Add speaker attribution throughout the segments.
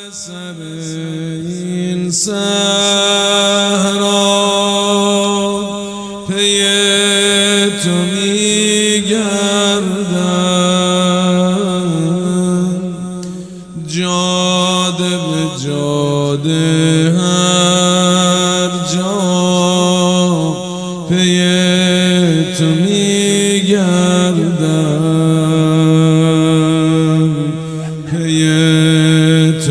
Speaker 1: سر این صحرا پی تو میگردم، جاده به جاده هر جا پی تو میگردم، پی تو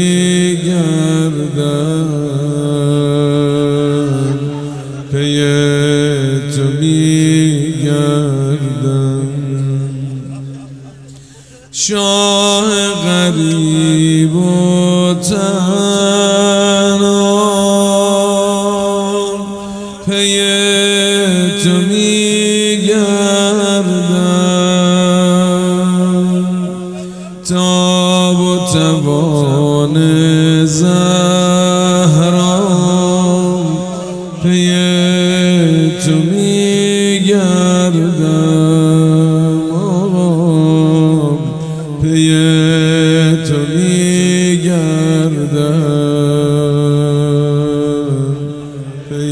Speaker 1: میگردم، پی تو میگردم. شاه غریب و تنها پی تو میگردم، تاب و توان زهرا پی تو میگردم، پی تو میگردم، پی.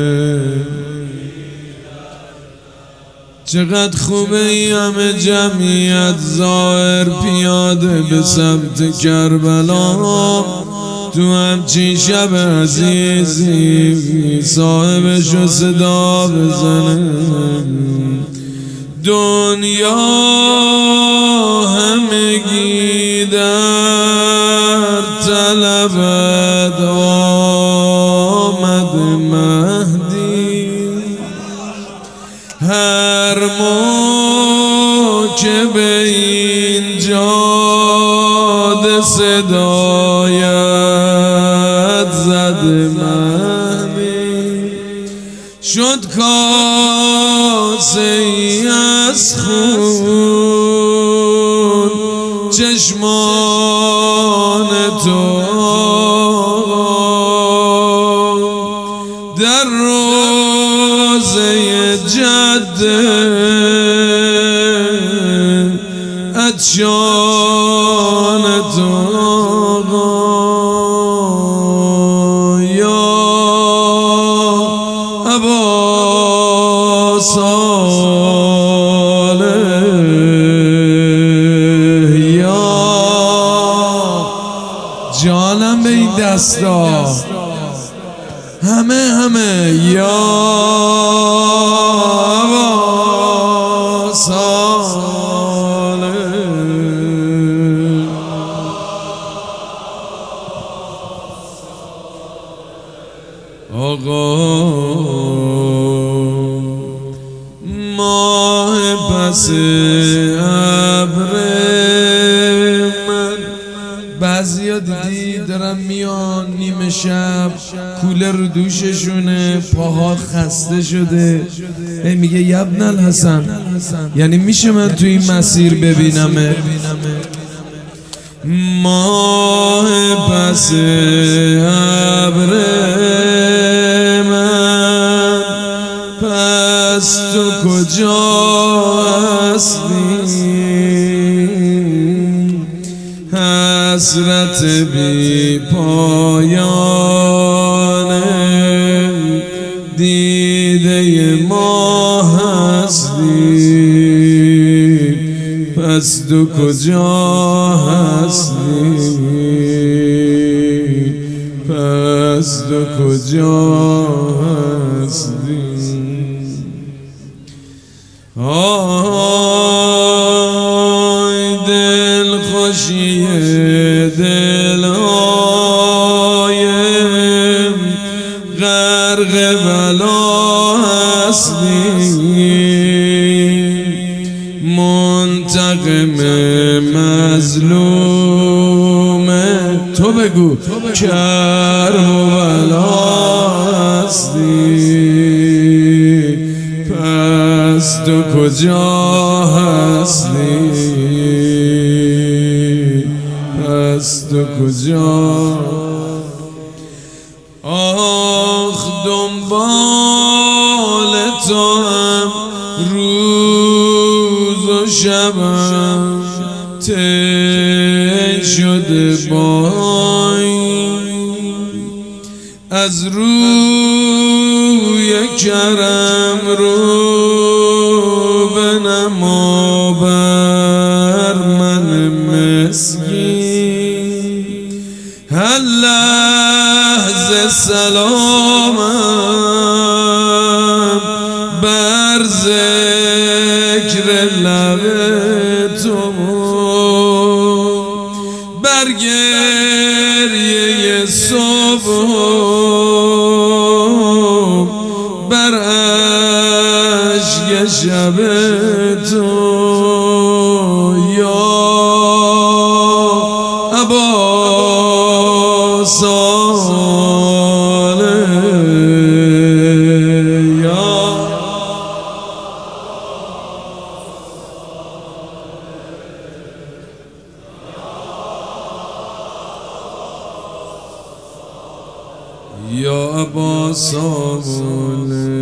Speaker 1: چقدر خوبه ای همه جمعیت ظاهر پیاده به سمت کربلا، تو همچین شب عزیزی صاحبشو صدا بزنه. دنیا همگی در طلبت آمد مهدی، هر موقع به این جاده صدایت زد مهدی، شد کاسه ای از خون چشمان تو در روزه جده عطشان تو یا ابا صالح، یا جانم به این دستا همه یا ابا صالح. آقا ماه پس ابر من، بعضیا دیدی دارن میان نیمه شب کولر رو دوششونه، پاها خسته شده، میگه یبن الحسن یعنی میشه من تو این مسیر ببینمه. ماه پس ابر من، پس تو کجا هستی؟ حسرت بی پایان دیده ما هستی، پس تو کجا هستی؟ پس تو کجا هستی؟ آی دل خوشی دلایم غرق بلا هستی، منتقم مظلوم تو بگو کرب و بلا هستی، پس تو کجا هستی؟ پس تو کجا؟ آخ دنبال تو هم روز و شبم شده بای از روی کرم رو بنما بر من مسکین هر لحظه سلامم بر ذکر لب تو بر گریه صبح بر اشک شب تو یا ابا صالح یا ابا صالح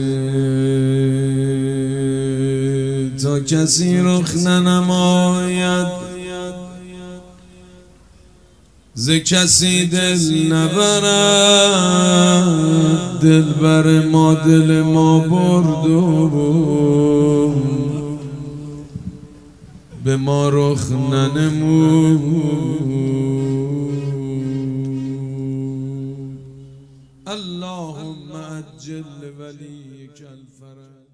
Speaker 1: تا کسی رخ ننماید ز کسی دل نبرد دل بر ما دل ما برد و به ما رخ ننمود اللهم عجل وليك الفرج